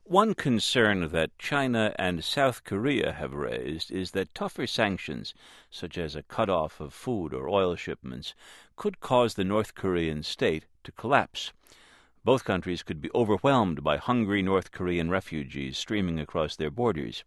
One concern that China and South Korea have raised is that tougher sanctions, such as a cutoff of food or oil shipments, could cause the North Korean state to collapse. Both countries could be overwhelmed by hungry North Korean refugees streaming across their borders.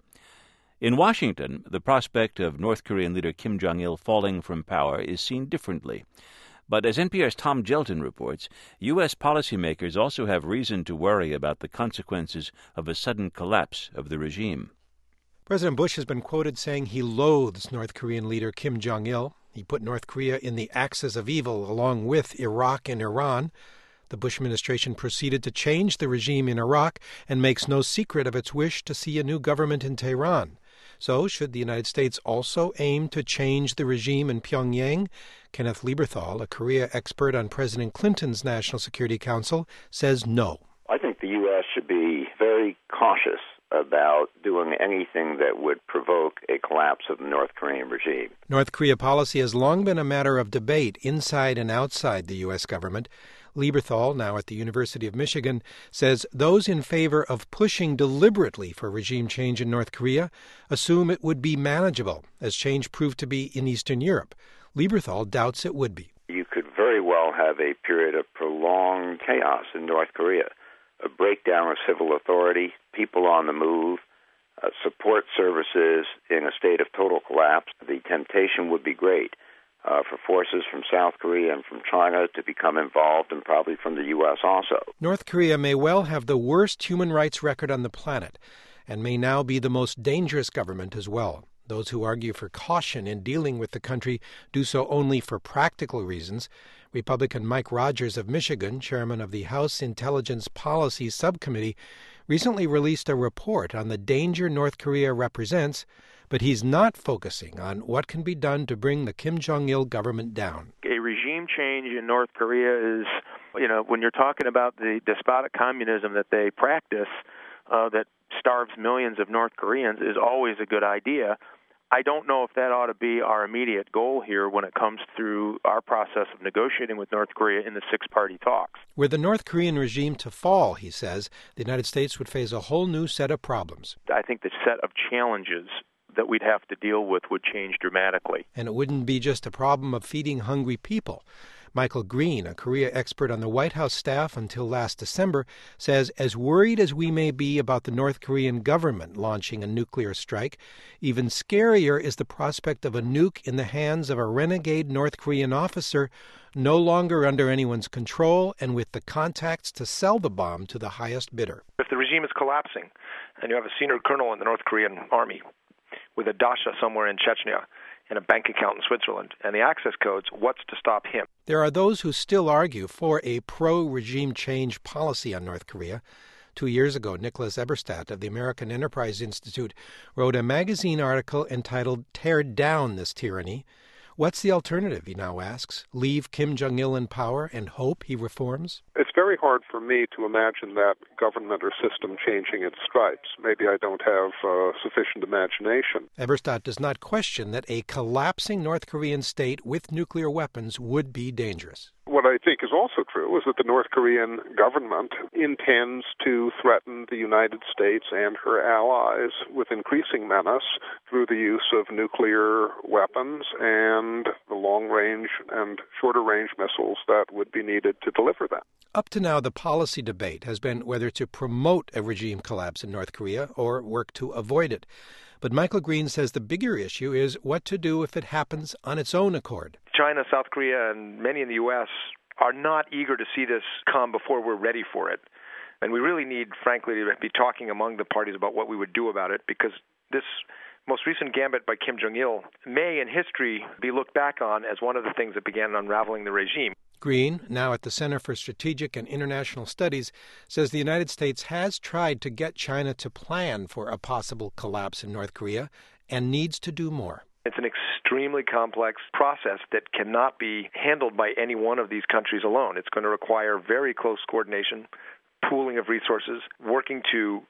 In Washington, the prospect of North Korean leader Kim Jong-il falling from power is seen differently. But as NPR's Tom Gelton reports, U.S. policymakers also have reason to worry about the consequences of a sudden collapse of the regime. President Bush has been quoted saying he loathes North Korean leader Kim Jong-il. He put North Korea in the axis of evil along with Iraq and Iran. The Bush administration proceeded to change the regime in Iraq and makes no secret of its wish to see a new government in Tehran. So, should the United States also aim to change the regime in Pyongyang? Kenneth Lieberthal, a Korea expert on President Clinton's National Security Council, says no. I think the U.S. should be very cautious about doing anything that would provoke a collapse of the North Korean regime. North Korea policy has long been a matter of debate inside and outside the U.S. government. Lieberthal, now at the University of Michigan, says those in favor of pushing deliberately for regime change in North Korea assume it would be manageable, as change proved to be in Eastern Europe. Lieberthal doubts it would be. You could very well have a period of prolonged chaos in North Korea, a breakdown of civil authority, people on the move, support services in a state of total collapse. The temptation would be great for forces from South Korea and from China to become involved, and probably from the U.S. also. North Korea may well have the worst human rights record on the planet, and may now be the most dangerous government as well. Those who argue for caution in dealing with the country do so only for practical reasons. Republican Mike Rogers of Michigan, chairman of the House Intelligence Policy Subcommittee, recently released a report on the danger North Korea represents, but he's not focusing on what can be done to bring the Kim Jong-il government down. A regime change in North Korea is, when you're talking about the despotic communism that they practice, that starves millions of North Koreans, is always a good idea. I don't know if that ought to be our immediate goal here when it comes through our process of negotiating with North Korea in the six-party talks. Were the North Korean regime to fall, he says, the United States would face a whole new set of problems. I think the set of challenges that we'd have to deal with would change dramatically. And it wouldn't be just a problem of feeding hungry people. Michael Green, a Korea expert on the White House staff until last December, says as worried as we may be about the North Korean government launching a nuclear strike, even scarier is the prospect of a nuke in the hands of a renegade North Korean officer no longer under anyone's control and with the contacts to sell the bomb to the highest bidder. If the regime is collapsing and you have a senior colonel in the North Korean army with a dacha somewhere in Chechnya and a bank account in Switzerland and the access codes, what's to stop him? There are those who still argue for a pro-regime change policy on North Korea. 2 years ago, Nicholas Eberstadt of the American Enterprise Institute wrote a magazine article entitled "Tear Down This Tyranny." What's the alternative, he now asks? Leave Kim Jong-il in power and hope he reforms? It's very hard for me to imagine that government or system changing its stripes. Maybe I don't have sufficient imagination. Eberstadt does not question that a collapsing North Korean state with nuclear weapons would be dangerous. What I think is also true is that the North Korean government intends to threaten the United States and her allies with increasing menace through the use of nuclear weapons and the long-range and shorter-range missiles that would be needed to deliver them. Up to now, the policy debate has been whether to promote a regime collapse in North Korea or work to avoid it. But Michael Green says the bigger issue is what to do if it happens on its own accord. China, South Korea, and many in the U.S. are not eager to see this come before we're ready for it. And we really need, frankly, to be talking among the parties about what we would do about it, because this most recent gambit by Kim Jong-il may, in history, be looked back on as one of the things that began unraveling the regime. Green, now at the Center for Strategic and International Studies, says the United States has tried to get China to plan for a possible collapse in North Korea and needs to do more. It's an extremely complex process that cannot be handled by any one of these countries alone. It's going to require very close coordination, pooling of resources, working to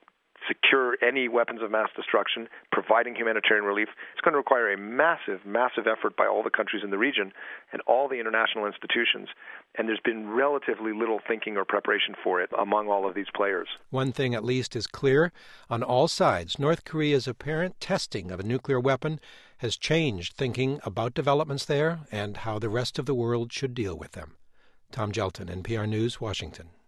secure any weapons of mass destruction, providing humanitarian relief. It's going to require a massive, massive effort by all the countries in the region and all the international institutions. And there's been relatively little thinking or preparation for it among all of these players. One thing at least is clear. On all sides, North Korea's apparent testing of a nuclear weapon has changed thinking about developments there and how the rest of the world should deal with them. Tom Gelton, NPR News, Washington.